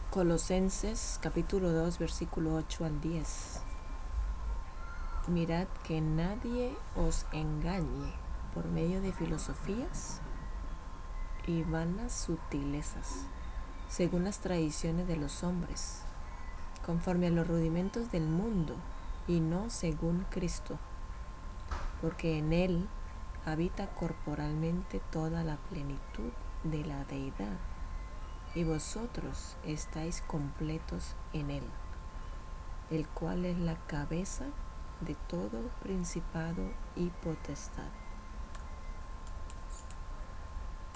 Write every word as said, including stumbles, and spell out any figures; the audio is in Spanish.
Colosenses capítulo dos versículo ocho al diez. Mirad que nadie os engañe por medio de filosofías y vanas sutilezas, según las tradiciones de los hombres, conforme a los rudimentos del mundo y no según Cristo, porque en Él habita corporalmente toda la plenitud de la deidad, y vosotros estáis completos en Él, el cual es la cabeza de todo principado y potestad.